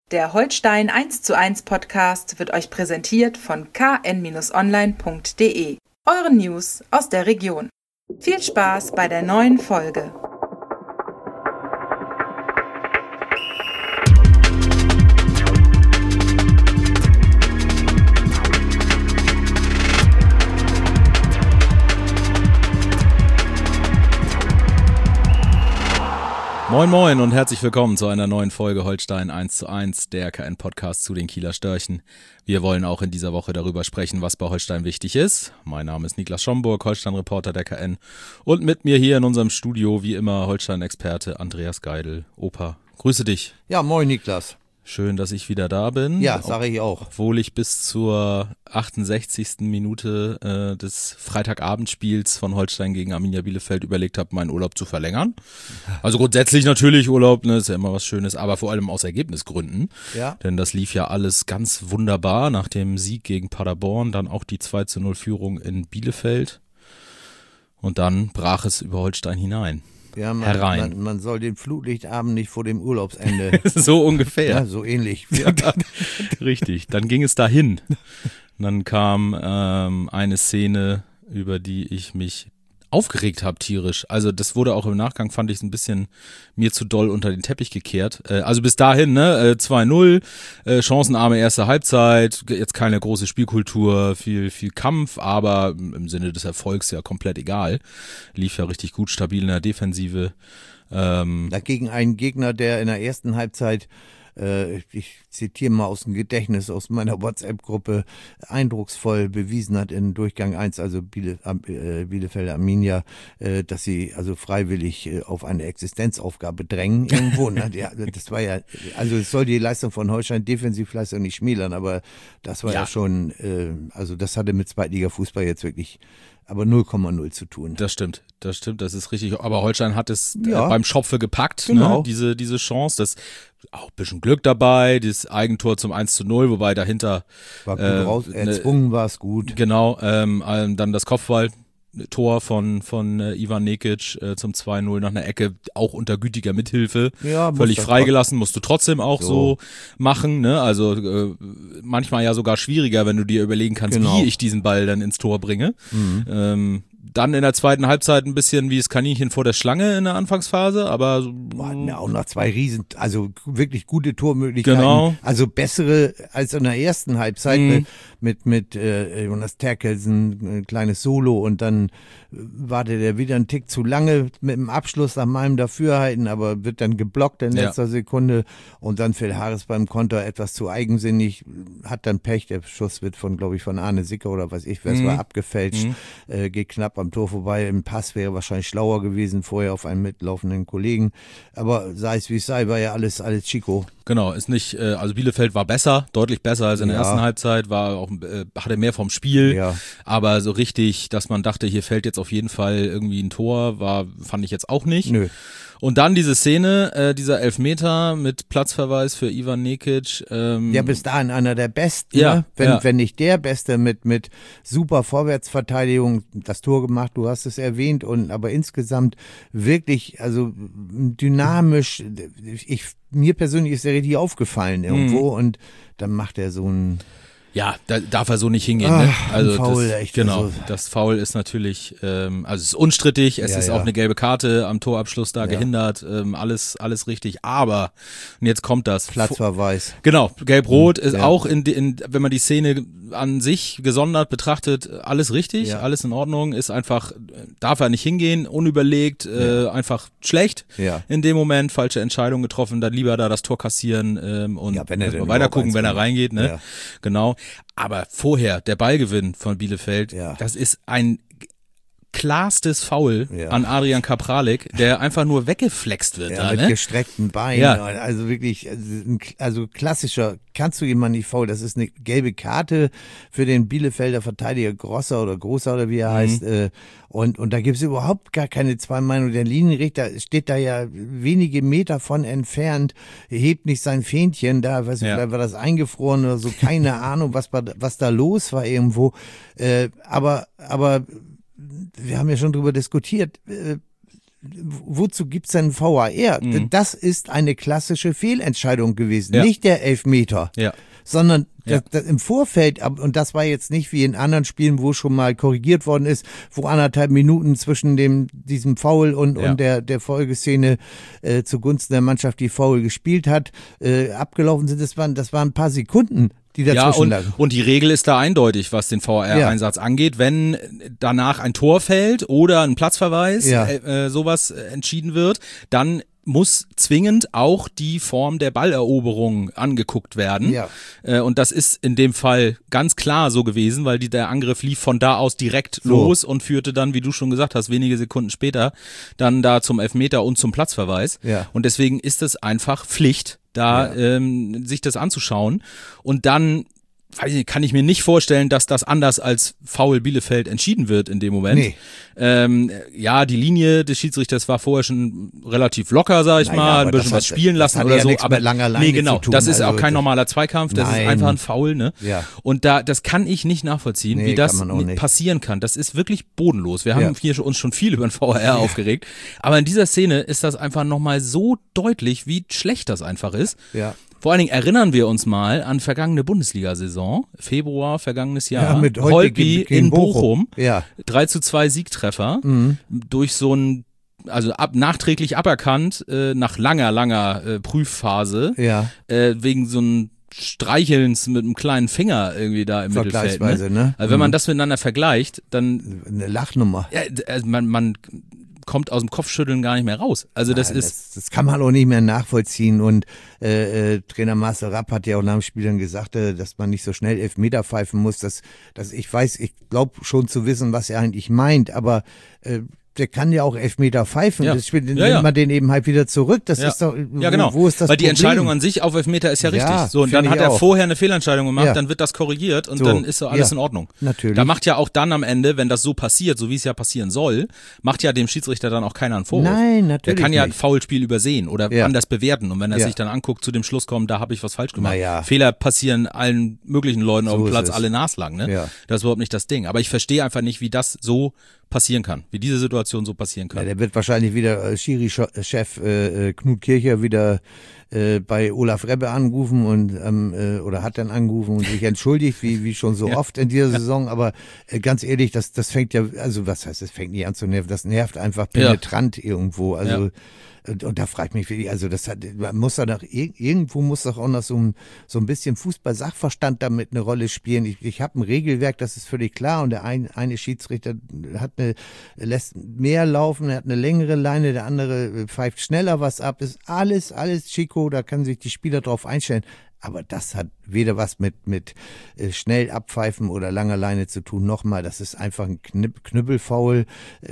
Der Holstein 1:1 Podcast wird euch präsentiert von kn-online.de, euren News aus der Region. Viel Spaß bei der neuen Folge. Moin Moin und herzlich willkommen zu einer neuen Folge Holstein 1:1, der KN-Podcast zu den Kieler Störchen. Wir wollen auch in dieser Woche darüber sprechen, was bei Holstein wichtig ist. Mein Name ist Niklas Schomburg, Holstein-Reporter der KN. Und mit mir hier in unserem Studio, wie immer, Holstein-Experte Andreas Geidel. Opa, grüße dich. Ja, moin Niklas. Schön, dass ich wieder da bin. Ja, sage ich auch. Obwohl ich bis zur 68. Minute des Freitagabendspiels von Holstein gegen Arminia Bielefeld überlegt habe, meinen Urlaub zu verlängern. Also grundsätzlich natürlich Urlaub, ne, ist ja immer was Schönes, aber vor allem aus Ergebnisgründen. Ja. Denn das lief ja alles ganz wunderbar nach dem Sieg gegen Paderborn, dann auch die 2:0 Führung in Bielefeld. Und dann brach es über Holstein hinein. Ja, herein. Man soll den Flutlichtabend nicht vor dem Urlaubsende. So ungefähr. Ja, so ähnlich. Richtig, dann ging es dahin. Und dann kam eine Szene, über die ich mich aufgeregt habe tierisch. Also das wurde auch im Nachgang, fand ich es ein bisschen mir zu doll unter den Teppich gekehrt. Also bis dahin, ne, 2:0, chancenarme erste Halbzeit, jetzt keine große Spielkultur, viel Kampf, aber im Sinne des Erfolgs ja komplett egal. Lief ja richtig gut, stabil in der Defensive. Dagegen einen Gegner, der in der ersten Halbzeit, ich zitiere mal aus dem Gedächtnis, aus meiner WhatsApp-Gruppe, eindrucksvoll bewiesen hat in Durchgang 1, also Bielefelder Arminia, dass sie also freiwillig auf eine Existenzaufgabe drängen irgendwo. Ja, das war ja, also es soll die Leistung von Holstein, Defensivleistung nicht schmälern, aber das war ja schon, also das hatte mit Zweitliga-Fußball jetzt wirklich aber 0,0 zu tun. Das stimmt, das ist richtig. Aber Holstein hat es beim Schopfe gepackt, genau. Ne? Diese Chance, das auch ein bisschen Glück dabei, das Eigentor zum 1:0, wobei dahinter war gut raus, erzwungen war es gut. Genau, dann das Kopfballtor von Ivan Nekic zum 2:0 nach einer Ecke, auch unter gütiger Mithilfe, völlig freigelassen, musst du trotzdem auch so machen, ne? Also manchmal ja sogar schwieriger, wenn du dir überlegen kannst, wie ich diesen Ball dann ins Tor bringe. Mhm. Dann in der zweiten Halbzeit ein bisschen wie das Kaninchen vor der Schlange in der Anfangsphase, aber auch noch zwei also wirklich gute Tormöglichkeiten. Genau. Also bessere als in der ersten Halbzeit mit Jonas Terkelsen, ein kleines Solo und dann wartet er wieder einen Tick zu lange mit dem Abschluss nach meinem Dafürhalten, aber wird dann geblockt in letzter Sekunde und dann Phil Harris beim Konter etwas zu eigensinnig, hat dann Pech, der Schuss wird von Arne Sicker oder weiß ich, wer es war, abgefälscht, geht knapp am Tor vorbei, im Pass wäre wahrscheinlich schlauer gewesen, vorher auf einen mitlaufenden Kollegen, aber sei es wie es sei, war ja alles Chico. Genau, ist nicht, also Bielefeld war besser, deutlich besser als in der ersten Halbzeit, war auch, hatte mehr vom Spiel, aber so richtig, dass man dachte, hier fällt jetzt auf jeden Fall irgendwie ein Tor, fand ich jetzt auch nicht. Nö. Und dann diese Szene, dieser Elfmeter mit Platzverweis für Ivan Nekic. Ja, bis dahin einer der Besten, wenn nicht der Beste mit super Vorwärtsverteidigung, das Tor gemacht, du hast es erwähnt, aber insgesamt wirklich, also dynamisch, mir persönlich ist er richtig aufgefallen irgendwo und dann macht er so ein... Ja, da darf er so nicht hingehen. Ne? Also Foul, das, echt. Genau, also. das Foul ist natürlich, also es ist unstrittig, es ist auch eine gelbe Karte am Torabschluss da gehindert, alles richtig, aber, und jetzt kommt das. Platzverweis. Genau, gelb-rot ist auch wenn man die Szene an sich gesondert betrachtet, alles richtig, alles in Ordnung, ist einfach, darf er nicht hingehen, unüberlegt, einfach schlecht in dem Moment, falsche Entscheidung getroffen, dann lieber da das Tor kassieren und weiter gucken, wenn er reingeht, ne? Ja. Genau. Aber vorher, der Ballgewinn von Bielefeld, das ist ein klarstes Foul an Adrian Kapralek, der einfach nur weggeflext wird. Ja, mit gestreckten Beinen, also wirklich, also klassischer, kannst du jemanden nicht faul, das ist eine gelbe Karte für den Bielefelder Verteidiger Grosser oder wie er heißt, und da gibt es überhaupt gar keine zwei Meinungen. Der Linienrichter steht da ja wenige Meter von entfernt, hebt nicht sein Fähnchen da, weiß ich, vielleicht war das eingefroren oder so, keine Ahnung, was da los war irgendwo, aber wir haben ja schon drüber diskutiert, wozu gibt's denn VAR? Das ist eine klassische Fehlentscheidung gewesen, nicht der Elfmeter, sondern das im Vorfeld, und das war jetzt nicht wie in anderen Spielen, wo schon mal korrigiert worden ist, wo 1,5 Minuten zwischen diesem Foul und der Folgeszene zugunsten der Mannschaft, die Foul gespielt hat, abgelaufen sind. Das waren ein paar Sekunden, die dazwischen lagen. Und die Regel ist da eindeutig, was den VAR-Einsatz angeht. Wenn danach ein Tor fällt oder ein Platzverweis, sowas entschieden wird, dann muss zwingend auch die Form der Balleroberung angeguckt werden. Ja. Und das ist in dem Fall ganz klar so gewesen, weil der Angriff lief von da aus direkt los und führte dann, wie du schon gesagt hast, wenige Sekunden später dann da zum Elfmeter und zum Platzverweis. Ja. Und deswegen ist es einfach Pflicht, da sich das anzuschauen. Und dann kann ich mir nicht vorstellen, dass das anders als Foul Bielefeld entschieden wird in dem Moment. Nee. Die Linie des Schiedsrichters war vorher schon relativ locker, sag ich mal, ein bisschen was spielen lassen oder so. Aber genau, das ist auch kein normaler Zweikampf, das ist einfach ein Foul, ne? Ja. Und das kann ich nicht nachvollziehen, wie das passieren kann. Das ist wirklich bodenlos. Wir haben hier uns schon viel über den VAR aufgeregt, aber in dieser Szene ist das einfach nochmal so deutlich, wie schlecht das einfach ist. Ja. Vor allen Dingen erinnern wir uns mal an vergangene Bundesliga-Saison, Februar vergangenes Jahr, mit Holtby in Bochum, 3:2 Siegtreffer, durch so ein, also nachträglich aberkannt, nach langer Prüfphase, wegen so ein Streichelns mit einem kleinen Finger irgendwie da im Mittelfeld. Ne? Also wenn man das miteinander vergleicht, dann eine Lachnummer. Ja, man kommt aus dem Kopfschütteln gar nicht mehr raus. Also das das kann man auch nicht mehr nachvollziehen und Trainer Marcel Rapp hat ja auch nach dem Spiel dann gesagt, dass man nicht so schnell Elfmeter pfeifen muss. Ich glaube schon zu wissen, was er eigentlich meint, aber der kann ja auch Elfmeter pfeifen. Das Spiel, nimmt man den eben halt wieder zurück. Das ist doch, genau. Wo ist das Weil Problem? Die Entscheidung an sich auf Elfmeter ist ja richtig. So, und dann hat er vorher eine Fehlentscheidung gemacht, dann wird das korrigiert und dann ist so alles in Ordnung. Natürlich. Da macht ja auch dann am Ende, wenn das so passiert, so wie es ja passieren soll, macht ja dem Schiedsrichter dann auch keiner einen Vorwurf. Nein, natürlich. Der kann ja ein nicht. Foulspiel übersehen oder anders bewerten. Und wenn er sich dann anguckt, zu dem Schluss kommt, da habe ich was falsch gemacht. Fehler passieren allen möglichen Leuten auf dem Platz alle naslang. Ne? Ja. Das ist überhaupt nicht das Ding. Aber ich verstehe einfach nicht, wie das so passieren kann, wie diese Situation so passieren kann. Ja, der wird wahrscheinlich wieder Schiri-Chef Knut Kircher wieder bei Olaf Rebbe angerufen und oder hat dann angerufen und sich entschuldigt, wie schon so oft in dieser Saison. Aber ganz ehrlich, das fängt ja, also was heißt, das fängt nicht an zu nerven, das nervt einfach penetrant irgendwo. Also und da frage ich mich, also irgendwo muss doch auch noch so ein bisschen Fußball-Sachverstand damit eine Rolle spielen. Ich habe ein Regelwerk, das ist völlig klar und der eine Schiedsrichter lässt mehr laufen, er hat eine längere Leine, der andere pfeift schneller was ab, ist alles Chico, da können sich die Spieler drauf einstellen. Aber das hat weder was mit schnell abpfeifen oder langer Leine zu tun. Nochmal, das ist einfach ein Knüppelfoul,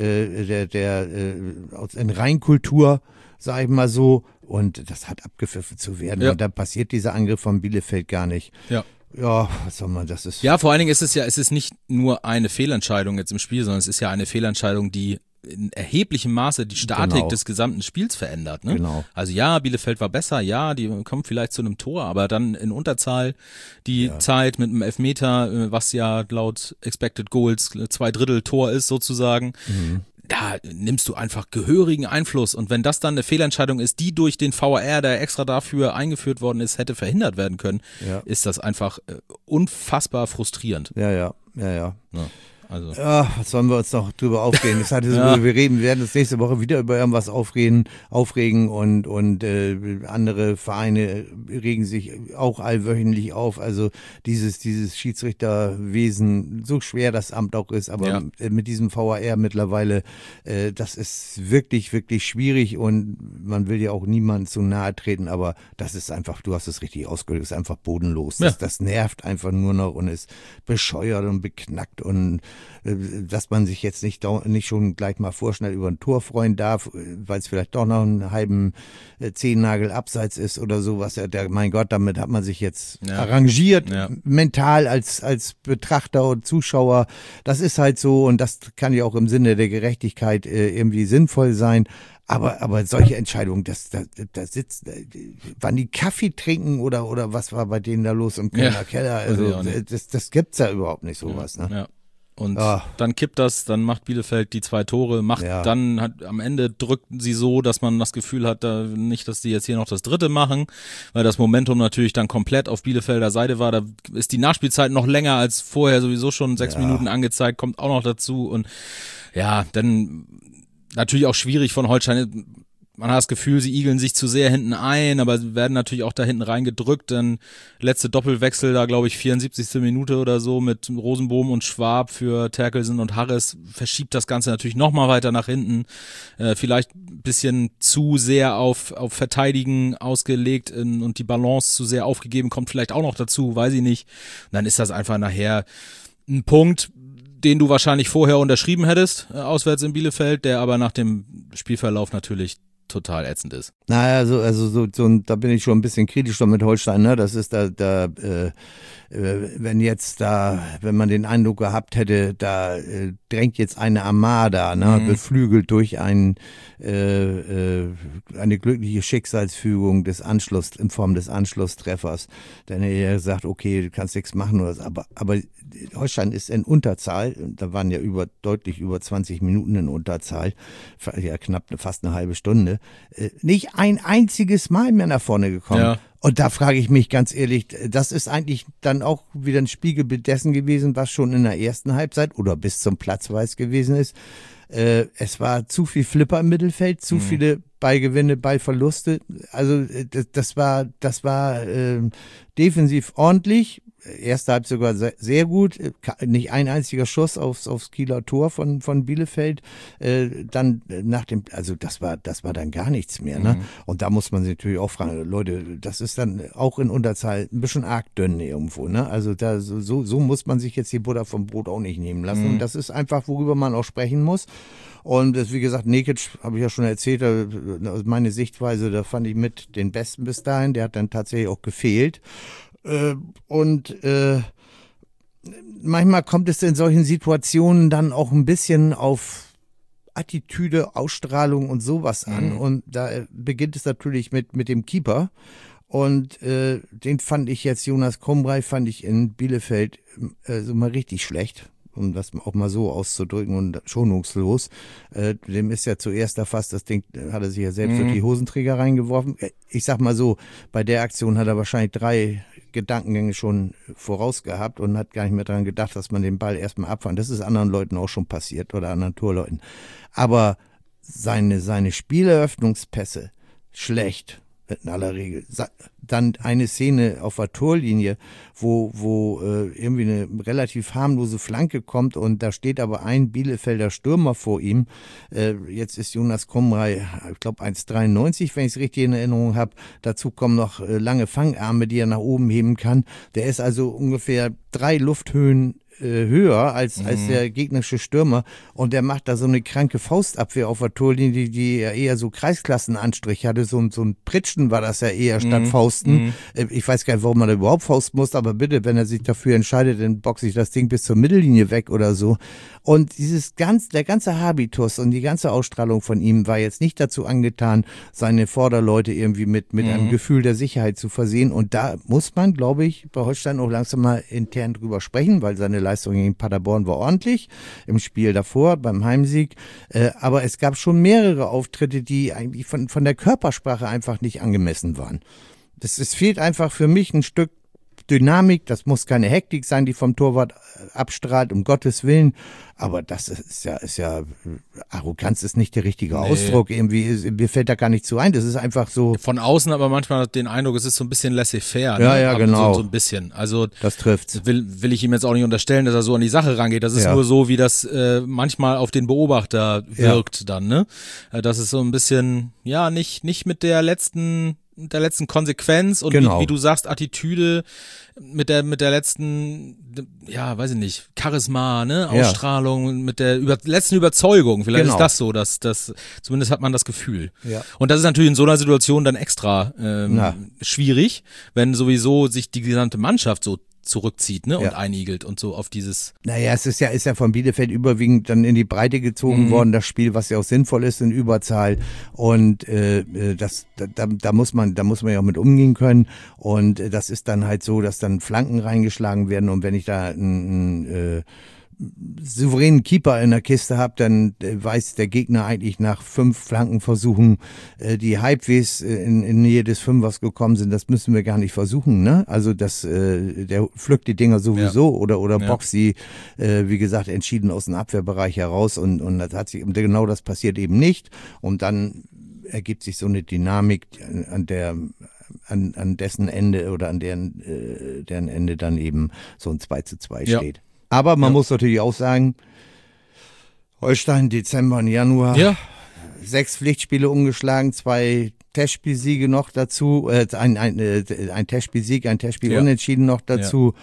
der in Reinkultur, sag ich mal so. Und das hat abgepfiffen zu werden. Ja. Und dann passiert dieser Angriff von Bielefeld gar nicht. Ja. Ja, was soll man, das ist. Ja, vor allen Dingen ist es ist nicht nur eine Fehlentscheidung jetzt im Spiel, sondern es ist ja eine Fehlentscheidung, die in erheblichem Maße die Statik des gesamten Spiels verändert. Ne? Genau. Also Bielefeld war besser, die kommt vielleicht zu einem Tor, aber dann in Unterzahl die Zeit mit einem Elfmeter, was ja laut Expected Goals 2/3 Tor ist sozusagen. Da nimmst du einfach gehörigen Einfluss und wenn das dann eine Fehlentscheidung ist, die durch den VAR, der extra dafür eingeführt worden ist, hätte verhindert werden können, ist das einfach unfassbar frustrierend. Ja. Also. Ja, was sollen wir uns noch drüber aufregen? Wir werden uns nächste Woche wieder über irgendwas aufregen und andere Vereine regen sich auch allwöchentlich auf. Also dieses Schiedsrichterwesen, so schwer das Amt auch ist, aber mit diesem VAR mittlerweile, das ist wirklich, wirklich schwierig und man will ja auch niemandem zu nahe treten, aber das ist einfach, du hast es richtig ausgedrückt, ist einfach bodenlos. Das nervt einfach nur noch und ist bescheuert und beknackt und dass man sich jetzt nicht schon gleich mal vorschnell über ein Tor freuen darf, weil es vielleicht doch noch einen halben Zehennagel abseits ist oder sowas. Mein Gott, damit hat man sich jetzt arrangiert, mental als Betrachter und Zuschauer. Das ist halt so und das kann ja auch im Sinne der Gerechtigkeit irgendwie sinnvoll sein. Aber solche Entscheidungen, da sitzt, wann die Kaffee trinken oder was war bei denen da los im Keller? Also das gibt's ja überhaupt nicht sowas, ne? Ja. Und dann kippt das, dann macht Bielefeld die 2 Tore, am Ende drückt sie so, dass man das Gefühl hat, nicht, dass die jetzt hier noch das 3. machen, weil das Momentum natürlich dann komplett auf Bielefelder Seite war. Da ist die Nachspielzeit noch länger als vorher, sowieso schon 6 Minuten angezeigt, kommt auch noch dazu. Und ja, dann natürlich auch schwierig von Holstein. Man hat das Gefühl, sie igeln sich zu sehr hinten ein, aber werden natürlich auch da hinten reingedrückt. Dann letzte Doppelwechsel da, glaube ich, 74. Minute oder so mit Rosenbohm und Schwab für Terkelsen und Harris verschiebt das Ganze natürlich nochmal weiter nach hinten. Vielleicht ein bisschen zu sehr auf Verteidigen ausgelegt und die Balance zu sehr aufgegeben, kommt vielleicht auch noch dazu, weiß ich nicht. Und dann ist das einfach nachher ein Punkt, den du wahrscheinlich vorher unterschrieben hättest, auswärts in Bielefeld, der aber nach dem Spielverlauf natürlich total ätzend ist. Naja, da bin ich schon ein bisschen kritisch mit Holstein, ne? Das ist wenn man den Eindruck gehabt hätte, da drängt jetzt eine Armada, ne? Beflügelt durch eine glückliche Schicksalsfügung in Form des Anschlusstreffers. Dann hätte er gesagt, okay, du kannst nichts machen oder so. Aber Holstein ist in Unterzahl, da waren ja deutlich über 20 Minuten in Unterzahl, ja fast eine halbe Stunde, nicht ein einziges Mal mehr nach vorne gekommen. Ja. Und da frage ich mich ganz ehrlich, das ist eigentlich dann auch wieder ein Spiegelbild dessen gewesen, was schon in der ersten Halbzeit oder bis zum Platzverweis gewesen ist. Es war zu viel Flipper im Mittelfeld, zu viele Ballgewinne, Ballverluste. Also das war defensiv ordentlich. Erste Halbzeit sogar sehr gut. Nicht ein einziger Schuss aufs Kieler Tor von Bielefeld. Dann das war dann gar nichts mehr. Ne? Und da muss man sich natürlich auch fragen, Leute, das ist dann auch in Unterzahl ein bisschen arg dünn irgendwo. Ne? Also so muss man sich jetzt die Butter vom Brot auch nicht nehmen lassen. Und das ist einfach, worüber man auch sprechen muss. Und das, wie gesagt, Nekic, habe ich ja schon erzählt, meine Sichtweise, da fand ich mit den Besten bis dahin. Der hat dann tatsächlich auch gefehlt. Manchmal kommt es in solchen Situationen dann auch ein bisschen auf Attitüde, Ausstrahlung und sowas an. Und da beginnt es natürlich mit dem Keeper. Und den fand ich jetzt, Jonas Krumbrei, fand ich in Bielefeld so mal richtig schlecht. Um das auch mal so auszudrücken und schonungslos. Dem ist ja zuerst erfasst, das Ding hat er sich ja selbst durch die Hosenträger reingeworfen. Ich sag mal so, bei der Aktion hat er wahrscheinlich 3 Gedankengänge schon voraus gehabt und hat gar nicht mehr daran gedacht, dass man den Ball erstmal abfangen. Das ist anderen Leuten auch schon passiert oder anderen Torleuten. Aber seine Spieleröffnungspässe schlecht. In aller Regel. Dann eine Szene auf der Torlinie, wo irgendwie eine relativ harmlose Flanke kommt und da steht aber ein Bielefelder Stürmer vor ihm. Jetzt ist Jonas Krumbrei, ich glaube 1,93, wenn ich es richtig in Erinnerung habe. Dazu kommen noch lange Fangarme, die er nach oben heben kann. Der ist also ungefähr 3 Lufthöhen höher als der gegnerische Stürmer und der macht da so eine kranke Faustabwehr auf der Torlinie, die ja eher so Kreisklassenanstrich hatte, so ein Pritschen war das ja eher statt Fausten. Ich weiß gar nicht, warum man da überhaupt fausten muss, aber bitte, wenn er sich dafür entscheidet, dann boxe ich das Ding bis zur Mittellinie weg oder so. Und der ganze Habitus und die ganze Ausstrahlung von ihm war jetzt nicht dazu angetan, seine Vorderleute irgendwie mit einem Gefühl der Sicherheit zu versehen. Und da muss man, glaube ich, bei Holstein auch langsam mal intern drüber sprechen, weil seine Leistung gegen Paderborn war ordentlich im Spiel davor, beim Heimsieg. Aber es gab schon mehrere Auftritte, die eigentlich von der Körpersprache einfach nicht angemessen waren. Es fehlt einfach für mich ein Stück Dynamik, das muss keine Hektik sein, die vom Torwart abstrahlt, um Gottes Willen. Aber das ist ja Arroganz ist nicht der richtige Ausdruck. Irgendwie, mir fällt da gar nicht zu ein. Das ist einfach so. Von außen aber manchmal den Eindruck, es ist so ein bisschen laissez-faire. Ja, ja, genau. So ein bisschen. Also. Das trifft's. Will ich ihm jetzt auch nicht unterstellen, dass er so an die Sache rangeht. Das ist nur so, wie das manchmal auf den Beobachter wirkt dann, ne? Das ist so ein bisschen, ja, nicht mit der letzten Konsequenz und wie du sagst, Attitüde mit der letzten, ja, weiß ich nicht, Charisma, ne, Ausstrahlung, mit der letzten Überzeugung. Vielleicht ist das so, dass zumindest hat man das Gefühl. Ja. Und das ist natürlich in so einer Situation dann extra schwierig, wenn sowieso sich die gesamte Mannschaft so zurückzieht, ne, und einigelt und so auf dieses. Naja, es ist ja von Bielefeld überwiegend dann in die Breite gezogen worden, das Spiel, was ja auch sinnvoll ist in Überzahl und da muss man ja auch mit umgehen können und das ist dann halt so, dass dann Flanken reingeschlagen werden und wenn ich da souveränen Keeper in der Kiste habt, dann weiß der Gegner eigentlich nach 5 Flankenversuchen, die halbwegs in Nähe des Fünfers gekommen sind, das müssen wir gar nicht versuchen, ne? Also der pflückt die Dinger sowieso oder boxt sie, wie gesagt, entschieden aus dem Abwehrbereich heraus und das hat sich, genau das passiert eben nicht und dann ergibt sich so eine Dynamik, an dessen Ende oder an deren Ende dann eben so ein 2:2 steht. Aber man muss natürlich auch sagen, Holstein, Dezember und Januar, 6 Pflichtspiele ungeschlagen, 2 Testspielsiege noch dazu, ein Testspielsieg, ein Testspiel unentschieden noch dazu.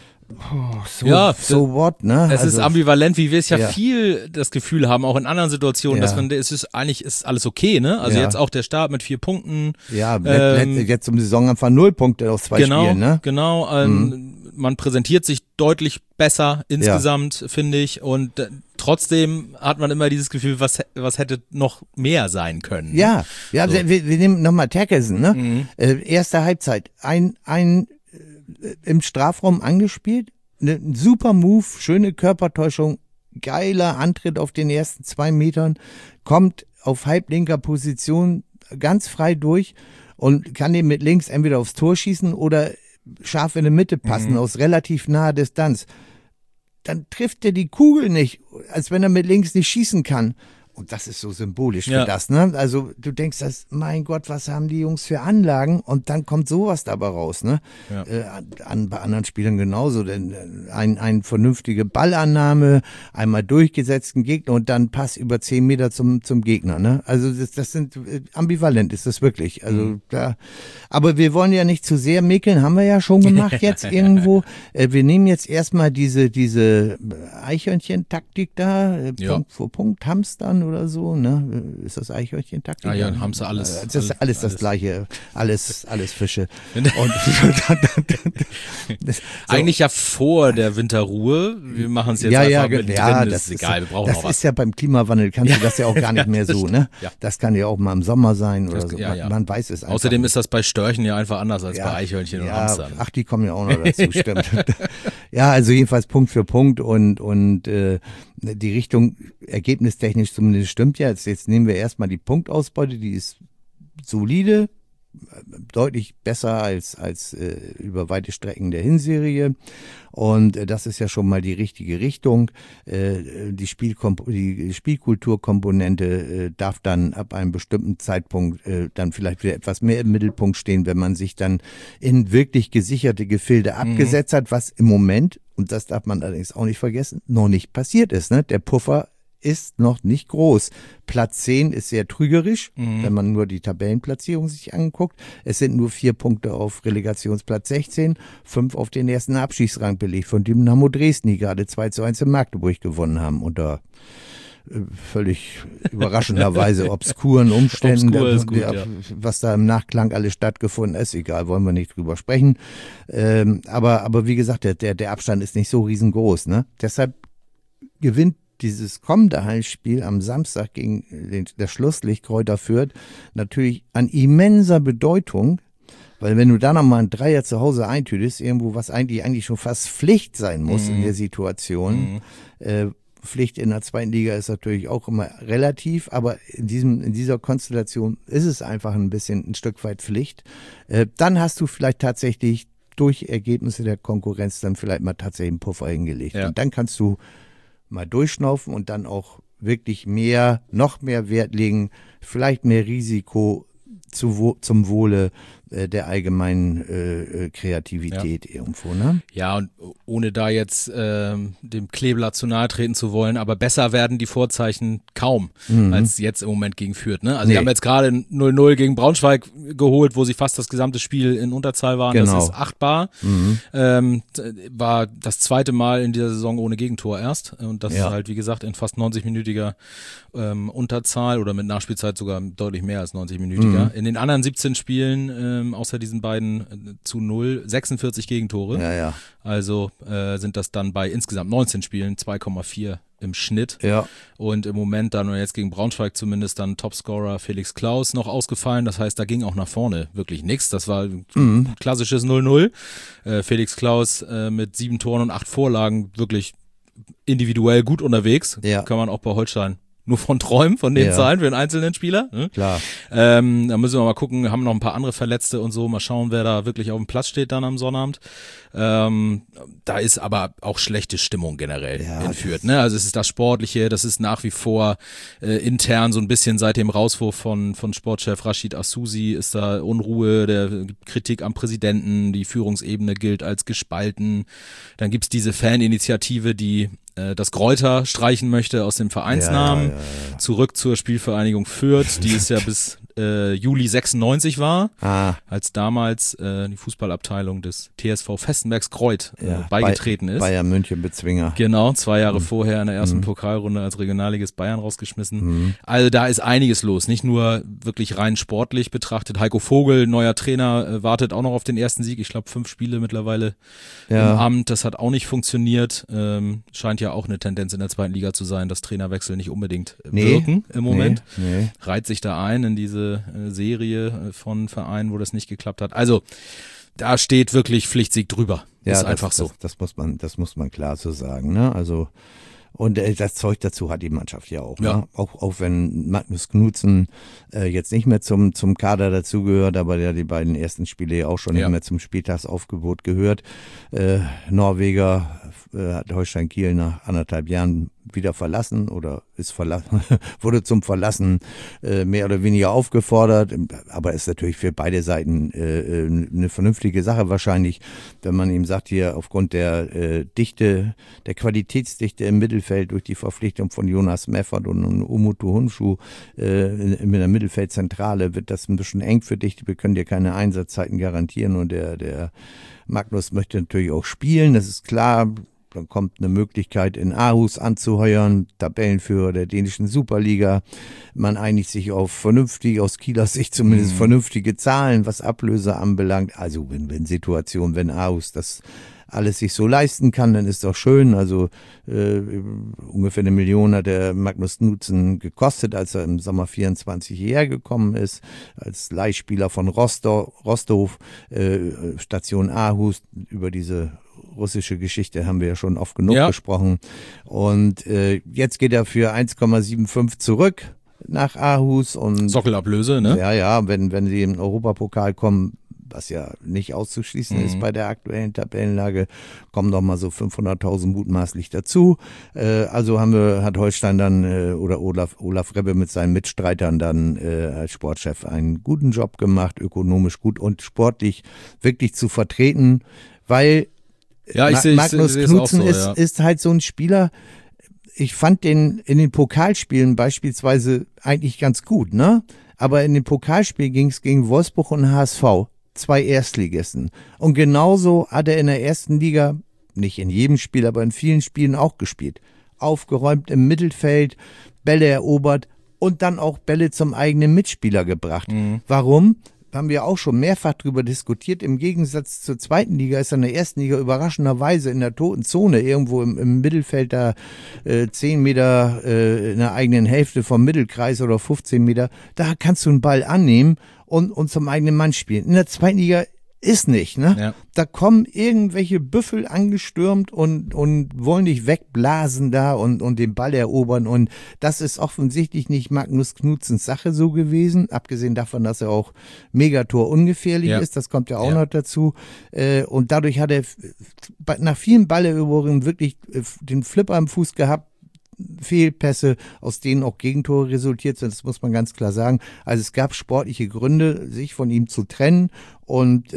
So what, ne? Es ist ambivalent, wie wir es viel das Gefühl haben, auch in anderen Situationen, dass es ist eigentlich ist alles okay, ne? Also jetzt auch der Start mit 4 Punkten. Ja, jetzt zum Saisonanfang 0 Punkte aus 2 Spielen, ne? Genau, man präsentiert sich deutlich besser insgesamt, finde ich, und trotzdem hat man immer dieses Gefühl, was hätte noch mehr sein können. Ja, so. wir nehmen nochmal Terkelsen, ne? Erste Halbzeit, ein im Strafraum angespielt, ein super Move, schöne Körpertäuschung, geiler Antritt auf den ersten 2 Metern, kommt auf halblinker Position ganz frei durch und kann den mit links entweder aufs Tor schießen oder scharf in die Mitte passen, aus relativ naher Distanz. Dann trifft er die Kugel nicht, als wenn er mit links nicht schießen kann. Und das ist so symbolisch für das, ne? Also du denkst, mein Gott, was haben die Jungs für Anlagen? Und dann kommt sowas dabei raus, ne? Ja. Bei anderen Spielern genauso, denn eine vernünftige Ballannahme, einmal durchgesetzten Gegner und dann Pass über 10 Meter zum Gegner, ne? Also das sind ambivalent, ist das wirklich. Also aber wir wollen ja nicht zu sehr mäkeln, haben wir ja schon gemacht jetzt irgendwo. Wir nehmen jetzt erstmal diese Eichhörnchen-Taktik da, Punkt vor Punkt, Hamstern oder so, ne? Ist das Eichhörnchen-Taktik? Ah ja, haben sie alles. Das ist alles das Gleiche. Alles Fische. Und eigentlich ja vor der Winterruhe. Wir machen es jetzt einfach mit drin, das ist egal, wir brauchen noch was. Das ist ja beim Klimawandel, kannst du das ja auch gar nicht mehr so, ne? Ja. Das kann ja auch mal im Sommer sein oder so. Man weiß es einfach. Außerdem ist das bei Störchen ja einfach anders als bei Eichhörnchen und Hamstern. Ach, die kommen ja auch noch dazu, stimmt. Ja, also jedenfalls Punkt für Punkt und die Richtung ergebnistechnisch zumindest stimmt ja. Jetzt nehmen wir erstmal die Punktausbeute, die ist solide, deutlich besser als über weite Strecken der Hinserie. Und das ist ja schon mal die richtige Richtung. Die Spielkulturkomponente darf dann ab einem bestimmten Zeitpunkt dann vielleicht wieder etwas mehr im Mittelpunkt stehen, wenn man sich dann in wirklich gesicherte Gefilde abgesetzt hat, was im Moment, und das darf man allerdings auch nicht vergessen, noch nicht passiert ist, ne? Der Puffer ist noch nicht groß. Platz 10 ist sehr trügerisch, wenn man nur die Tabellenplatzierung sich anguckt. Es sind nur 4 Punkte auf Relegationsplatz 16, 5 auf den ersten Abschießrang belegt von Dynamo Dresden, die gerade 2:1 in Magdeburg gewonnen haben unter völlig überraschenderweise obskuren Umständen, was da im Nachklang alles stattgefunden ist, egal, wollen wir nicht drüber sprechen. Aber wie gesagt, der Abstand ist nicht so riesengroß, ne? Deshalb gewinnt dieses kommende Heimspiel am Samstag gegen das Schlusslicht Kräuter Fürth natürlich an immenser Bedeutung, weil wenn du da nochmal einen Dreier zu Hause eintütest, irgendwo, was eigentlich schon fast Pflicht sein muss in der Situation, Pflicht in der 2. Liga ist natürlich auch immer relativ, aber in dieser Konstellation ist es einfach ein Stück weit Pflicht. Dann hast du vielleicht tatsächlich durch Ergebnisse der Konkurrenz dann vielleicht mal tatsächlich einen Puffer hingelegt. Ja. Und dann kannst du mal durchschnaufen und dann auch wirklich noch mehr Wert legen, vielleicht mehr Risiko zum Wohle der allgemeinen Kreativität irgendwo, ne? Ja, und ohne da jetzt dem Kleeblatt zu nahe treten zu wollen, aber besser werden die Vorzeichen kaum als jetzt im Moment gegen Fürth, ne? Also die haben jetzt gerade 0-0 gegen Braunschweig geholt, wo sie fast das gesamte Spiel in Unterzahl waren. Genau. Das ist achtbar. War das 2. Mal in dieser Saison ohne Gegentor erst. Und das ist halt, wie gesagt, in fast 90-minütiger Unterzahl oder mit Nachspielzeit sogar deutlich mehr als 90-minütiger. In den anderen 17 Spielen außer diesen beiden zu 0, 46 Gegentore. Ja. Also sind das dann bei insgesamt 19 Spielen 2,4 im Schnitt. Ja. Und im Moment dann, und jetzt gegen Braunschweig zumindest, dann Topscorer Felix Klaus noch ausgefallen. Das heißt, da ging auch nach vorne wirklich nichts. Das war ein klassisches 0-0. Felix Klaus mit 7 Toren und 8 Vorlagen wirklich individuell gut unterwegs. Ja. Kann man auch bei Holstein nur von träumen, von den Zahlen für einen einzelnen Spieler. Ne? Klar. Da müssen wir mal gucken, haben noch ein paar andere Verletzte und so, mal schauen, wer da wirklich auf dem Platz steht dann am Sonnabend. Da ist aber auch schlechte Stimmung generell in Fürth. Ne? Also es ist das Sportliche, das ist nach wie vor intern so ein bisschen seit dem Rauswurf von Sportchef Rashid Assouzi ist da Unruhe, der Kritik am Präsidenten, die Führungsebene gilt als gespalten. Dann gibt's diese Faninitiative, die das Gräuter streichen möchte aus dem Vereinsnamen, zurück zur Spielvereinigung Fürth, die es ja bis Juli 96 war, als damals die Fußballabteilung des TSV Vestenbergs-Kreuth beigetreten ist. Bayern München Bezwinger. Genau, 2 Jahre vorher in der ersten Pokalrunde als Regionalligist Bayern rausgeschmissen. Also da ist einiges los, nicht nur wirklich rein sportlich betrachtet. Heiko Vogel, neuer Trainer, wartet auch noch auf den ersten Sieg. Ich glaube 5 Spiele mittlerweile im Amt. Das hat auch nicht funktioniert. Scheint ja auch eine Tendenz in der 2. Liga zu sein, dass Trainerwechsel nicht unbedingt wirken im Moment. Reiht sich da ein in diese Serie von Vereinen, wo das nicht geklappt hat. Also da steht wirklich Pflichtsieg drüber. Ist einfach so. Das muss man klar so sagen. Ne? Also und das Zeug dazu hat die Mannschaft ja auch. Ne? Auch wenn Magnus Knudsen jetzt nicht mehr zum Kader dazugehört, aber der die beiden ersten Spiele ja auch schon nicht mehr zum Spieltagsaufgebot gehört. Norweger hat Holstein Kiel nach 1,5 Jahren wieder verlassen oder wurde zum Verlassen mehr oder weniger aufgefordert, aber ist natürlich für beide Seiten eine vernünftige Sache wahrscheinlich, wenn man ihm sagt, hier aufgrund der Dichte, der Qualitätsdichte im Mittelfeld durch die Verpflichtung von Jonas Meffert und Umutu Hunschuh in der Mittelfeldzentrale wird das ein bisschen eng für dich, wir können dir keine Einsatzzeiten garantieren und der Magnus möchte natürlich auch spielen, das ist klar. Dann kommt eine Möglichkeit, in Aarhus anzuheuern, Tabellenführer der dänischen Superliga. Man einigt sich auf aus Kieler Sicht zumindest vernünftige Zahlen, was Ablöse anbelangt. Also Win-Win-Situation, wenn Aarhus das alles sich so leisten kann, dann ist doch schön. Also ungefähr 1 Million hat der Magnus Knudsen gekostet, als er im Sommer 24 hierher gekommen ist, als Leihspieler von Rostov, Station Aarhus, über diese russische Geschichte haben wir ja schon oft genug gesprochen. Und jetzt geht er für 1,75 zurück nach Aarhus. Und Sockelablöse, ne? Ja, wenn sie im Europapokal kommen, was ja nicht auszuschließen ist bei der aktuellen Tabellenlage, kommen noch mal so 500.000 mutmaßlich dazu. Also hat Holstein dann oder Olaf Rebbe mit seinen Mitstreitern dann als Sportchef einen guten Job gemacht, ökonomisch gut und sportlich wirklich zu vertreten, weil Magnus Knudsen ist halt so ein Spieler, ich fand den in den Pokalspielen beispielsweise eigentlich ganz gut, ne? Aber in dem Pokalspiel ging es gegen Wolfsburg und HSV, 2 Erstligisten. Und genauso hat er in der ersten Liga, nicht in jedem Spiel, aber in vielen Spielen auch gespielt. Aufgeräumt im Mittelfeld, Bälle erobert und dann auch Bälle zum eigenen Mitspieler gebracht. Warum? Haben wir auch schon mehrfach drüber diskutiert. Im Gegensatz zur 2. Liga ist er in der 1. Liga überraschenderweise in der toten Zone, irgendwo im Mittelfeld da 10 Meter in der eigenen Hälfte vom Mittelkreis oder 15 Meter. Da kannst du einen Ball annehmen und zum eigenen Mann spielen. In der 2. Liga ist nicht, ne? Ja. Da kommen irgendwelche Büffel angestürmt und wollen dich wegblasen da und den Ball erobern und das ist offensichtlich nicht Magnus Knudsens Sache so gewesen, abgesehen davon, dass er auch Megator ungefährlich ist, das kommt ja auch noch dazu und dadurch hat er nach vielen Balleroberungen wirklich den Flipper am Fuß gehabt, Fehlpässe, aus denen auch Gegentore resultiert sind, das muss man ganz klar sagen. Also es gab sportliche Gründe, sich von ihm zu trennen und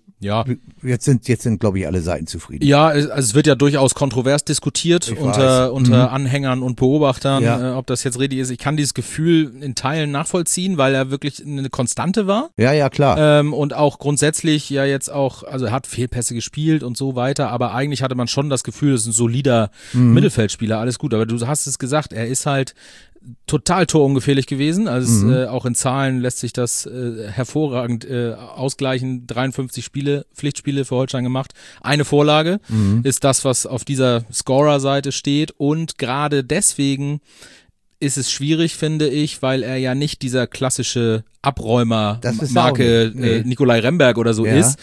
jetzt sind, glaube ich, alle Seiten zufrieden. Ja, also es wird ja durchaus kontrovers diskutiert unter Anhängern und Beobachtern, ob das jetzt richtig ist. Ich kann dieses Gefühl in Teilen nachvollziehen, weil er wirklich eine Konstante war. Ja, klar. Und auch grundsätzlich ja jetzt auch, also er hat Fehlpässe gespielt und so weiter, aber eigentlich hatte man schon das Gefühl, das ist ein solider Mittelfeldspieler, alles gut. Aber du hast es gesagt, er ist halt total torungefährlich gewesen, also auch in Zahlen lässt sich das hervorragend ausgleichen, 53 Pflichtspiele für Holstein gemacht, eine Vorlage ist das, was auf dieser Scorer-Seite steht und gerade deswegen ist es schwierig, finde ich, weil er ja nicht dieser klassische Abräumer-Marke Nikolai Remberg oder so ist.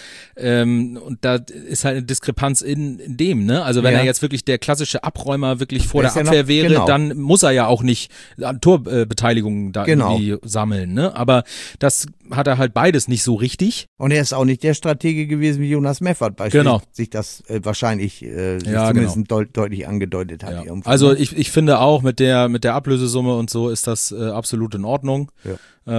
Und da ist halt eine Diskrepanz in dem, ne? Also wenn er jetzt wirklich der klassische Abräumer wirklich vor der Abwehr wäre, dann muss er ja auch nicht an Torbeteiligungen da irgendwie sammeln, ne? Aber das hat er halt beides nicht so richtig. Und er ist auch nicht der Stratege gewesen wie Jonas Meffert, beispielsweise sich das wahrscheinlich zumindest deutlich angedeutet hat. Ja. Also ich finde auch mit der Ablösesumme und so ist das absolut in Ordnung. Ja.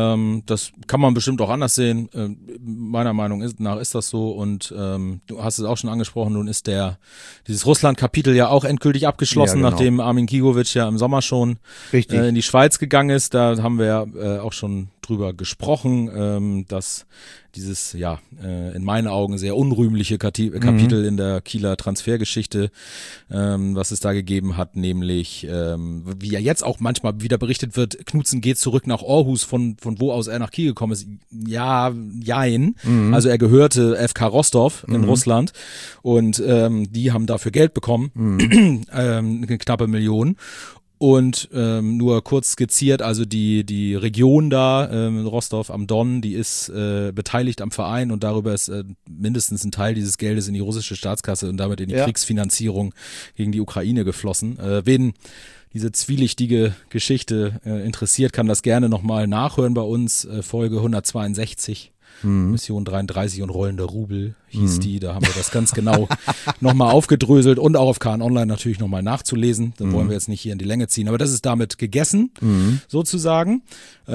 Das kann man bestimmt auch anders sehen. Meiner Meinung nach ist das so und du hast es auch schon angesprochen, nun ist dieses Russland-Kapitel ja auch endgültig abgeschlossen, nachdem Armin Gigovic ja im Sommer schon in die Schweiz gegangen ist. Da haben wir ja auch schon drüber gesprochen, dass dieses in meinen Augen sehr unrühmliche Kapitel in der Kieler Transfergeschichte, was es da gegeben hat, nämlich wie ja jetzt auch manchmal wieder berichtet wird, Knudsen geht zurück nach Aarhus, von wo aus er nach Kiel gekommen ist. Ja, jein. Also er gehörte FK Rostov in Russland und die haben dafür Geld bekommen, eine knappe Million. Und nur kurz skizziert, also die Region da, Rostov am Don, die ist beteiligt am Verein und darüber ist mindestens ein Teil dieses Geldes in die russische Staatskasse und damit in die Kriegsfinanzierung gegen die Ukraine geflossen. Wen diese zwielichtige Geschichte interessiert, kann das gerne nochmal nachhören bei uns, Folge 162. Mission 33 und rollender Rubel hieß die, da haben wir das ganz genau nochmal aufgedröselt und auch auf KN Online natürlich nochmal nachzulesen. Das wollen wir jetzt nicht hier in die Länge ziehen, aber das ist damit gegessen, sozusagen.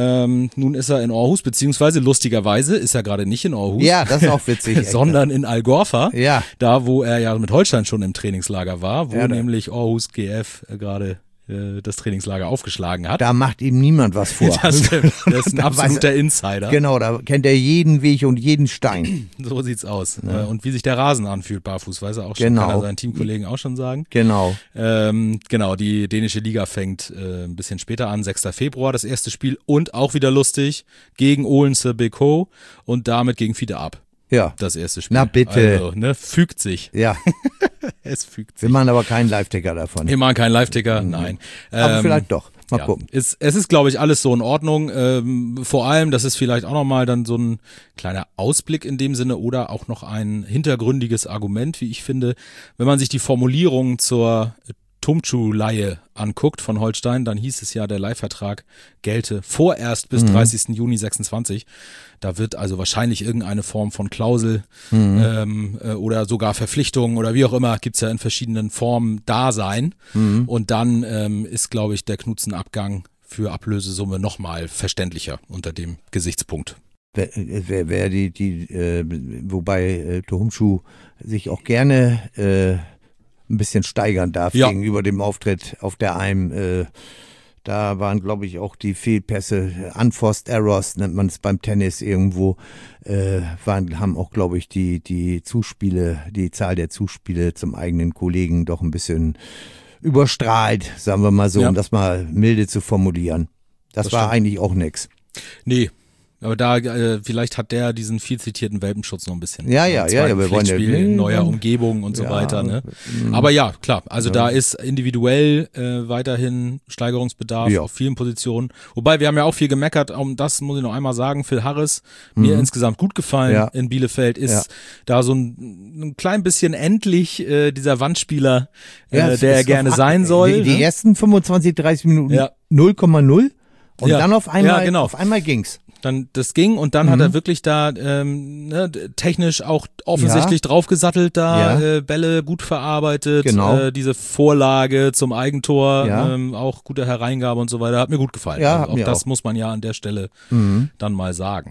Nun ist er in Aarhus, beziehungsweise lustigerweise ist er gerade nicht in Aarhus. Ja, das ist auch witzig. sondern in Algorfa, da wo er ja mit Holstein schon im Trainingslager war, wo nämlich Aarhus GF gerade das Trainingslager aufgeschlagen hat. Da macht ihm niemand was vor. Das stimmt. Das ist ein absoluter Insider. Genau, da kennt er jeden Weg und jeden Stein. So sieht's aus. Ja. Und wie sich der Rasen anfühlt, barfuß, weiß er auch schon. Kann er seinen Teamkollegen auch schon sagen. Genau. Genau, die dänische Liga fängt ein bisschen später an, 6. Februar, das erste Spiel. Und auch wieder lustig, gegen Odense BK und damit gegen Fiete Ab. Ja. Das erste Spiel. Na bitte. Also, ne, fügt sich. Ja. Es fügt sich. Wir machen aber keinen Live-Ticker davon. Wir machen keinen Live-Ticker, nein. Aber vielleicht doch. Mal gucken. Es ist, glaube ich, alles so in Ordnung. Vor allem, das ist vielleicht auch nochmal dann so ein kleiner Ausblick in dem Sinne oder auch noch ein hintergründiges Argument, wie ich finde. Wenn man sich die Formulierung zur Tumcu-Leihe anguckt von Holstein, dann hieß es ja, der Leihvertrag gelte vorerst bis 30. Juni 26. Da wird also wahrscheinlich irgendeine Form von Klausel oder sogar Verpflichtung oder wie auch immer, gibt's ja in verschiedenen Formen da sein. Und dann ist, glaube ich, der Knudsen-Abgang für Ablösesumme nochmal verständlicher unter dem Gesichtspunkt. Wobei Tumcu sich auch gerne ein bisschen steigern darf gegenüber dem Auftritt auf der Alm. Da waren, glaube ich, auch die Fehlpässe, Unforced Errors nennt man es beim Tennis irgendwo, haben auch, glaube ich, die Zahl der Zuspiele zum eigenen Kollegen doch ein bisschen überstrahlt, sagen wir mal so, um das mal milde zu formulieren. Das war eigentlich auch nix. Nee. Aber da, vielleicht hat der diesen viel zitierten Welpenschutz noch ein bisschen. Ja, wir wollen in neuer Umgebung und so weiter, ne? Aber ja, klar, also da ist individuell weiterhin Steigerungsbedarf auf vielen Positionen. Wobei, wir haben ja auch viel gemeckert, das muss ich noch einmal sagen, Phil Harris, mir insgesamt gut gefallen in Bielefeld, ist da so ein klein bisschen endlich dieser Wandspieler, der er gerne sein soll. Die ersten 25, 30 Minuten 0,0 und dann auf einmal ging's. Dann das ging und dann hat er wirklich da technisch auch offensichtlich draufgesattelt Bälle gut verarbeitet, diese Vorlage zum Eigentor, auch gute Hereingabe und so weiter, hat mir gut gefallen. Ja, also auch das muss man ja an der Stelle dann mal sagen.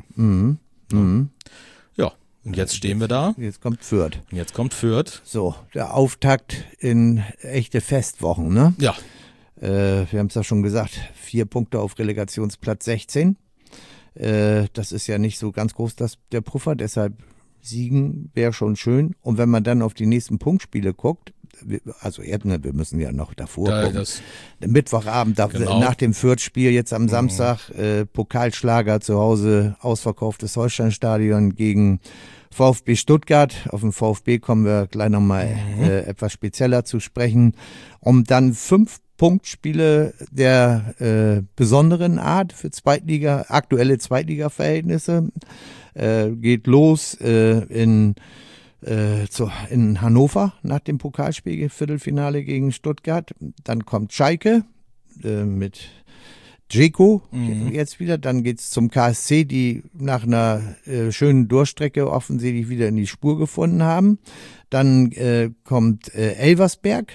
Ja, und jetzt stehen wir da. Jetzt kommt Fürth. So, der Auftakt in echte Festwochen, ne? Ja. Wir haben es ja schon gesagt, 4 Punkte auf Relegationsplatz 16. Das ist ja nicht so ganz groß, der Puffer, deshalb siegen wäre schon schön. Und wenn man dann auf die nächsten Punktspiele guckt, wir müssen ja noch davor gucken. Mittwochabend, nach dem Fürth-Spiel, jetzt am Samstag, Pokalschlager zu Hause, ausverkauftes Holstein-Stadion gegen VfB Stuttgart. Auf den VfB kommen wir gleich nochmal etwas spezieller zu sprechen. Und dann 5 Punktspiele der besonderen Art für aktuelle Zweitliga-Verhältnisse. Geht los in Hannover nach dem Pokalspiel, Viertelfinale gegen Stuttgart. Dann kommt Schalke mit Dzeko jetzt wieder. Dann geht's zum KSC, die nach einer schönen Durchstrecke offensichtlich wieder in die Spur gefunden haben. Dann kommt Elversberg.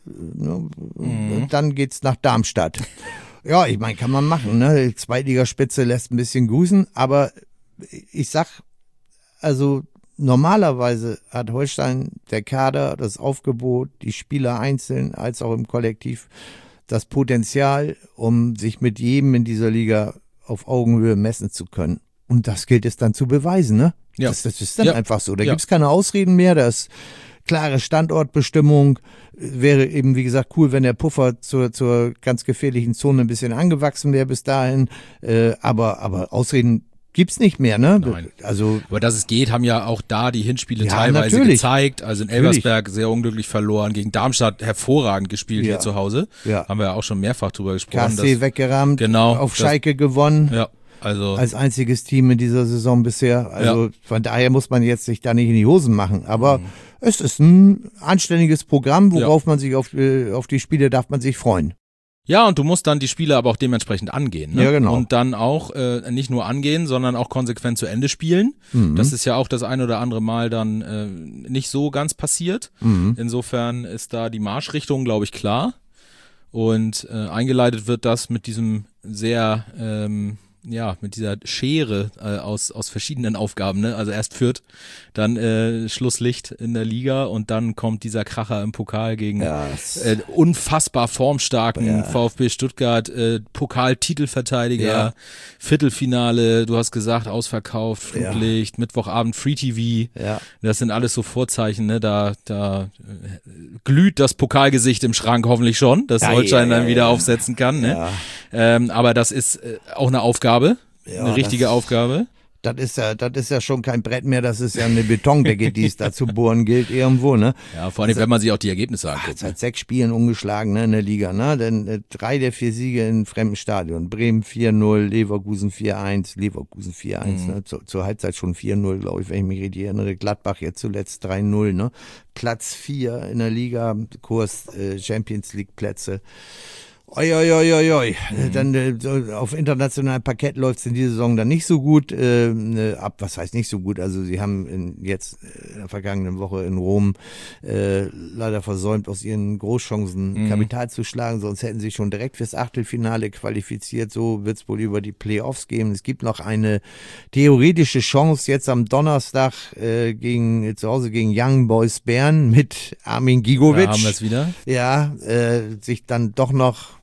Dann geht's nach Darmstadt. Ja, ich meine, kann man machen, ne? Die Zweitligaspitze lässt ein bisschen grüßen, aber ich sag, also normalerweise hat Holstein, der Kader, das Aufgebot, die Spieler einzeln als auch im Kollektiv das Potenzial, um sich mit jedem in dieser Liga auf Augenhöhe messen zu können. Und das gilt es dann zu beweisen, ne? Ja. Das ist dann einfach so. Da gibt's keine Ausreden mehr, da ist klare Standortbestimmung. Wäre eben, wie gesagt, cool, wenn der Puffer zur ganz gefährlichen Zone ein bisschen angewachsen wäre bis dahin. Aber Ausreden gibt's nicht mehr, ne? Nein. Also, aber dass es geht, haben ja auch da die Hinspiele teilweise gezeigt. Also in Elversberg sehr unglücklich verloren, gegen Darmstadt hervorragend gespielt hier zu Hause. Ja. Haben wir ja auch schon mehrfach drüber gesprochen. KSC weggerammt, auf Schalke gewonnen. Ja. Also als einziges Team in dieser Saison bisher. Also von daher muss man jetzt sich da nicht in die Hosen machen. Aber es ist ein anständiges Programm, worauf man sich auf die Spiele darf man sich freuen. Ja, und du musst dann die Spiele aber auch dementsprechend angehen. Ne? Ja, genau. Und dann auch nicht nur angehen, sondern auch konsequent zu Ende spielen. Das ist ja auch das ein oder andere Mal dann nicht so ganz passiert. Insofern ist da die Marschrichtung, glaube ich, klar. Und eingeleitet wird das mit diesem sehr mit dieser Schere aus verschiedenen Aufgaben, ne? Also erst Fürth, dann Schlusslicht in der Liga und dann kommt dieser Kracher im Pokal gegen unfassbar formstarken VfB Stuttgart, Pokaltitelverteidiger, Viertelfinale, du hast gesagt, ausverkauft, Flutlicht, Mittwochabend Free TV. Ja. Das sind alles so Vorzeichen, ne? Da glüht das Pokalgesicht im Schrank hoffentlich schon, dass Holstein dann wieder aufsetzen kann, ne? Ja. Aber das ist auch eine Aufgabe. Eine richtige Aufgabe. Das ist ja schon kein Brett mehr, das ist ja eine Betondecke, die es da zu bohren gilt irgendwo, ne? Ja, vor allem, wenn man sich auch die Ergebnisse anguckt. Seit 6 Spielen ungeschlagen, ne, in der Liga, ne? Denn 3 der 4 Siege in fremden Stadion. Bremen 4-0, Leverkusen 4-1, ne? Zur Halbzeit schon 4-0, glaube ich, wenn ich mich richtig erinnere. Gladbach jetzt zuletzt 3-0, ne? Platz 4 in der Liga, Kurs Champions League Plätze. Dann auf internationalem Parkett läuft es in dieser Saison dann nicht so gut. Was heißt nicht so gut? Also sie haben jetzt in der vergangenen Woche in Rom leider versäumt, aus ihren Großchancen Kapital zu schlagen, sonst hätten sie schon direkt fürs Achtelfinale qualifiziert. So wird es wohl über die Playoffs gehen. Es gibt noch eine theoretische Chance jetzt am Donnerstag zu Hause gegen Young Boys Bern mit Armin Gigovic. Da haben wir es wieder. Ja, sich dann doch noch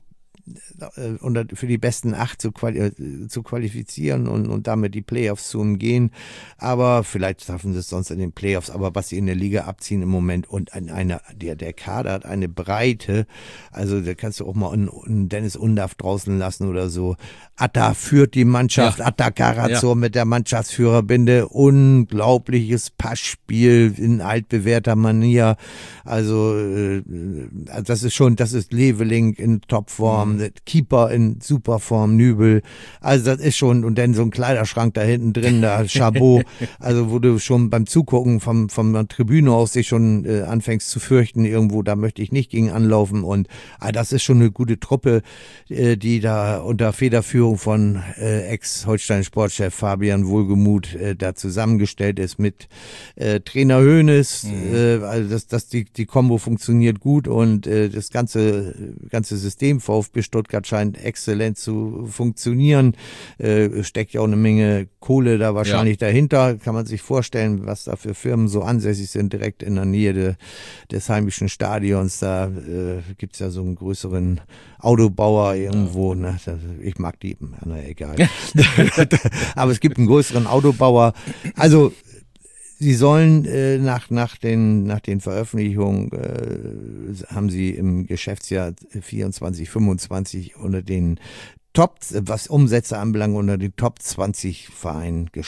für die besten 8 zu qualifizieren und damit die Playoffs zu umgehen. Aber vielleicht schaffen sie es sonst in den Playoffs. Aber was sie in der Liga abziehen im Moment und der Kader hat eine Breite. Also da kannst du auch mal einen Dennis Undaff draußen lassen oder so. Atta führt die Mannschaft, Atta Karazor mit der Mannschaftsführerbinde. Unglaubliches Passspiel in altbewährter Manier. Also das ist Leveling in Topform. Keeper in Superform, Nübel, also das ist schon, und dann so ein Kleiderschrank da hinten drin, da Chabot, also wo du schon beim Zugucken von der Tribüne aus dich schon anfängst zu fürchten, irgendwo, da möchte ich nicht gegen anlaufen und das ist schon eine gute Truppe, die da unter Federführung von Ex-Holstein-Sportchef Fabian Wohlgemuth da zusammengestellt ist mit Trainer Hoeneß, also die Kombo funktioniert gut und das ganze System VfB Stuttgart scheint exzellent zu funktionieren. Steckt ja auch eine Menge Kohle da wahrscheinlich dahinter. Kann man sich vorstellen, was da für Firmen so ansässig sind, direkt in der Nähe des heimischen Stadions. Da gibt's ja so einen größeren Autobauer irgendwo. Ne? Ich mag die, na egal. Aber es gibt einen größeren Autobauer. Also sie sollen nach den Veröffentlichungen haben sie im Geschäftsjahr 24, 25 unter den Top, was Umsätze anbelangt, unter den Top 20 Vereinen gestanden.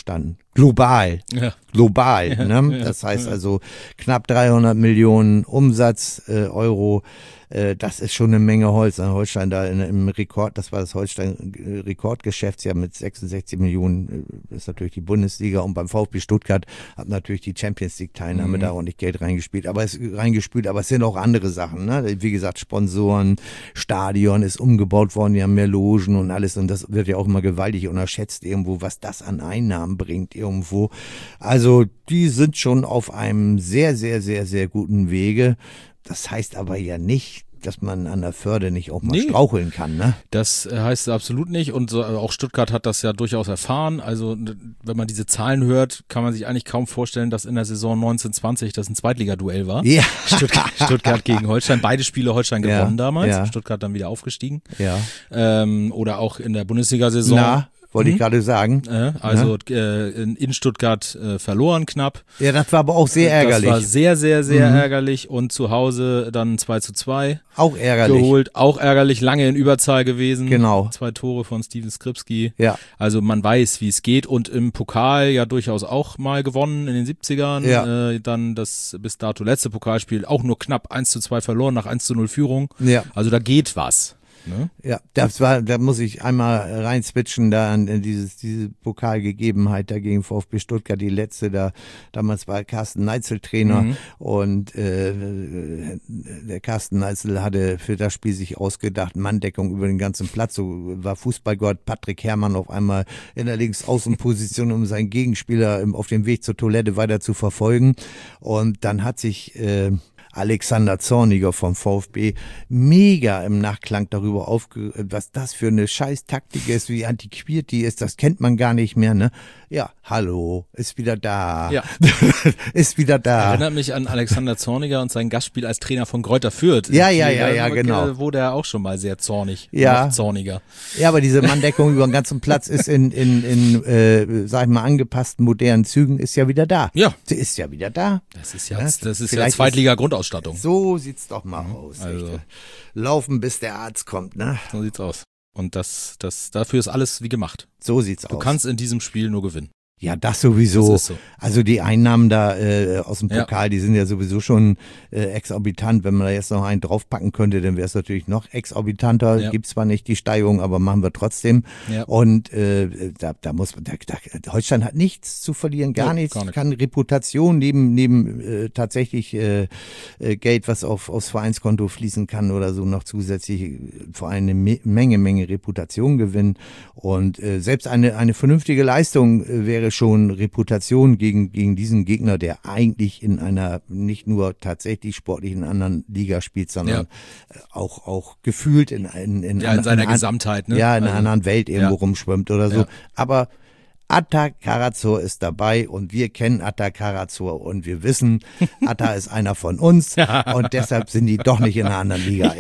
Global. Ja. Global. Ja, Ne? Das heißt also knapp 300 Millionen Umsatz Euro. Das ist schon eine Menge Holz. Holstein da im Rekord, das war das Holstein-Rekordgeschäftsjahr mit 66 Millionen, ist natürlich die Bundesliga, und beim VfB Stuttgart hat natürlich die Champions League-Teilnahme da ordentlich Geld reingespült, aber es sind auch andere Sachen, ne? Wie gesagt, Sponsoren, Stadion ist umgebaut worden, die haben mehr Logen und alles, und das wird ja auch immer gewaltig unterschätzt irgendwo, was das an Einnahmen bringt irgendwo. Also die sind schon auf einem sehr, sehr, sehr, sehr guten Wege. Das heißt aber ja nicht, dass man an der Förde nicht auch mal straucheln kann, ne? Das heißt absolut nicht, und so, auch Stuttgart hat das ja durchaus erfahren. Also wenn man diese Zahlen hört, kann man sich eigentlich kaum vorstellen, dass in der Saison 1920 das ein Zweitligaduell war. Ja. Stuttgart gegen Holstein, beide Spiele Holstein gewonnen damals, Stuttgart dann wieder aufgestiegen. Ja. Oder auch in der Bundesliga-Saison. Wollte ich gerade sagen. In Stuttgart verloren knapp. Ja, das war aber auch sehr ärgerlich. Das war sehr, sehr, sehr ärgerlich, und zu Hause dann 2:2. Auch ärgerlich. Geholt, auch ärgerlich, lange in Überzahl gewesen. Genau. 2 Tore von Steven Skripski. Ja. Also man weiß, wie es geht, und im Pokal ja durchaus auch mal gewonnen in den 70ern. Ja. Dann das bis dato letzte Pokalspiel auch nur knapp 1:2 verloren nach 1:0 Führung. Ja. Also da geht was. Ne? Ja, da muss ich einmal rein switchen, da an diese Pokalgegebenheit da gegen VfB Stuttgart, die letzte da, damals war Carsten Neitzel Trainer, und der Carsten Neitzel hatte für das Spiel sich ausgedacht, Manndeckung über den ganzen Platz, so war Fußballgott Patrick Herrmann auf einmal in der Linksaußenposition, um seinen Gegenspieler auf dem Weg zur Toilette weiter zu verfolgen, und dann hat sich Alexander Zorniger vom VfB mega im Nachklang darüber was das für eine Scheiß-Taktik ist, wie antiquiert die ist, das kennt man gar nicht mehr, ne? Ja, hallo, ist wieder da. Ja. Ist wieder da. Erinnert mich an Alexander Zorniger und sein Gastspiel als Trainer von Greuther Fürth. Ja, genau. Wurde er auch schon mal sehr zornig. Ja. Noch zorniger. Ja, aber diese Manndeckung über den ganzen Platz ist in sag ich mal, angepassten modernen Zügen ist ja wieder da. Ja. Sie ist ja wieder da. Das ist ja Zweitliga-Grundausstattung. So sieht's doch mal aus. Also. Laufen, bis der Arzt kommt, ne? So sieht's aus. Und dafür ist alles wie gemacht. So sieht's aus. Du kannst in diesem Spiel nur gewinnen. Ja, das sowieso. Das ist so. Also die Einnahmen da aus dem Pokal, die sind ja sowieso schon exorbitant. Wenn man da jetzt noch einen draufpacken könnte, dann wäre es natürlich noch exorbitanter. Ja. Gibt zwar nicht die Steigerung, aber machen wir trotzdem. Ja. Und Holstein hat nichts zu verlieren, gar nichts. Kann Reputation neben tatsächlich Geld, was aufs Vereinskonto fließen kann oder so, noch zusätzlich vor allem eine Menge Reputation gewinnen. Und selbst eine vernünftige Leistung wäre schon Reputation gegen diesen Gegner, der eigentlich in einer nicht nur tatsächlich sportlichen anderen Liga spielt, sondern auch gefühlt in seiner Gesamtheit, ne? Ja, in einer anderen Welt irgendwo rumschwimmt oder so. Ja. Aber Atta Karazor ist dabei, und wir kennen Atta Karazor, und wir wissen, Atta ist einer von uns, und deshalb sind die doch nicht in einer anderen Liga.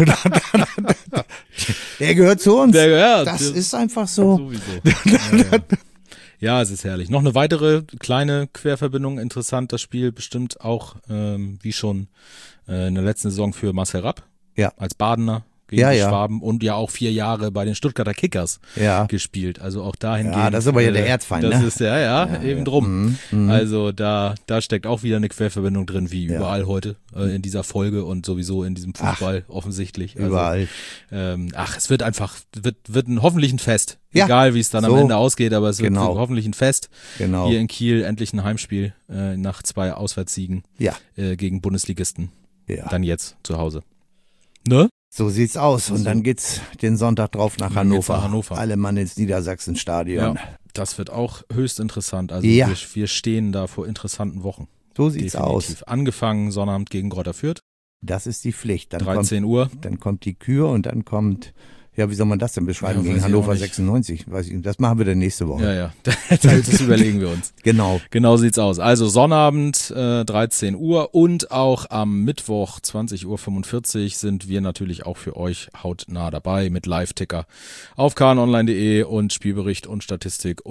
Der gehört zu uns. Das ist einfach so. Sowieso. Ja, es ist herrlich. Noch eine weitere kleine Querverbindung, interessant, das Spiel bestimmt auch, wie schon in der letzten Saison für Marcel Rapp, als Badener gegen die Schwaben, und ja auch 4 Jahre bei den Stuttgarter Kickers gespielt. Also auch dahingehend. Ja, das ist aber ja der Erzfeind, das ne? ist eben drum. Also da steckt auch wieder eine Querverbindung drin, wie überall heute in dieser Folge und sowieso in diesem Fußball offensichtlich. Also, überall. Es wird einfach, wird hoffentlich ein Fest. Egal, wie es dann am Ende ausgeht, aber es wird hoffentlich ein Fest. Genau. Hier in Kiel endlich ein Heimspiel nach 2 Auswärtssiegen gegen Bundesligisten. Ja. Dann jetzt zu Hause. Ne? So sieht's aus. Und dann geht's den Sonntag drauf nach Hannover. Alle Mann ins Niedersachsen-Stadion. Ja, das wird auch höchst interessant. Also wir stehen da vor interessanten Wochen. So sieht's aus. Angefangen Sonnabend gegen Greuther Fürth. Das ist die Pflicht. Dann 13 Uhr. Dann kommt die Kür, und dann kommt, wie soll man das denn beschreiben, gegen Hannover 96? Weiß ich, das machen wir dann nächste Woche. Ja. Das überlegen wir uns. Genau. Genau sieht's aus. Also Sonnabend 13 Uhr, und auch am Mittwoch 20:45 Uhr sind wir natürlich auch für euch hautnah dabei mit Live-Ticker auf knonline.de und Spielbericht und Statistik und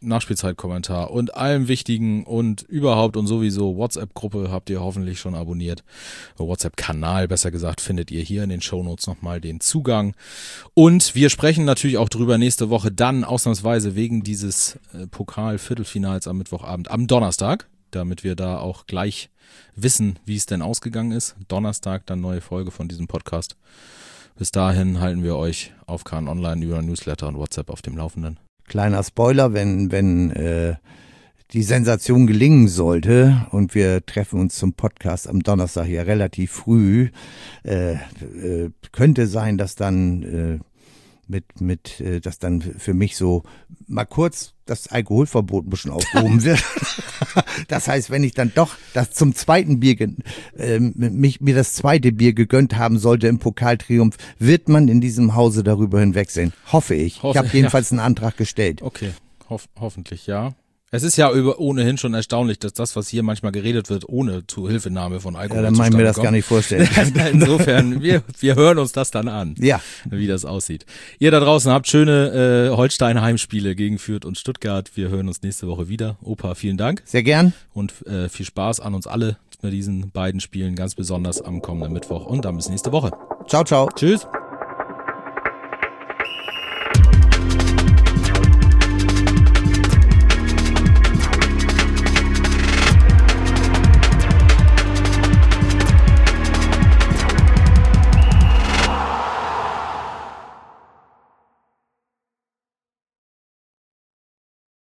Nachspielzeit-Kommentar und allem Wichtigen und überhaupt und sowieso WhatsApp-Gruppe habt ihr hoffentlich schon abonniert. WhatsApp-Kanal, besser gesagt, findet ihr hier in den Shownotes nochmal den Zugang. Und wir sprechen natürlich auch drüber nächste Woche dann ausnahmsweise wegen dieses Pokal-Viertelfinals am Mittwochabend, am Donnerstag, damit wir da auch gleich wissen, wie es denn ausgegangen ist. Donnerstag dann neue Folge von diesem Podcast. Bis dahin halten wir euch auf KN Online über Newsletter und WhatsApp auf dem Laufenden. Kleiner Spoiler, wenn die Sensation gelingen sollte und wir treffen uns zum Podcast am Donnerstag ja relativ früh, könnte sein, dass dann dass dann für mich so mal kurz das Alkoholverbot ein bisschen aufgehoben wird. Das heißt, wenn ich dann doch das zum zweiten Bier mir das zweite Bier gegönnt haben sollte im Pokaltriumph, wird man in diesem Hause darüber hinwegsehen. Hoffe ich. Ich habe jedenfalls einen Antrag gestellt. Okay, hoffentlich, ja. Es ist ja ohnehin schon erstaunlich, dass das, was hier manchmal geredet wird, ohne Zuhilfenahme von Alkohol. Ja, dann meinen wir das gar nicht vorstellen. Insofern, wir hören uns das dann an, ja, wie das aussieht. Ihr da draußen habt schöne Holstein-Heimspiele gegen Fürth und Stuttgart. Wir hören uns nächste Woche wieder. Opa, vielen Dank. Sehr gern. Und viel Spaß an uns alle bei diesen beiden Spielen, ganz besonders am kommenden Mittwoch. Und dann bis nächste Woche. Ciao, ciao. Tschüss.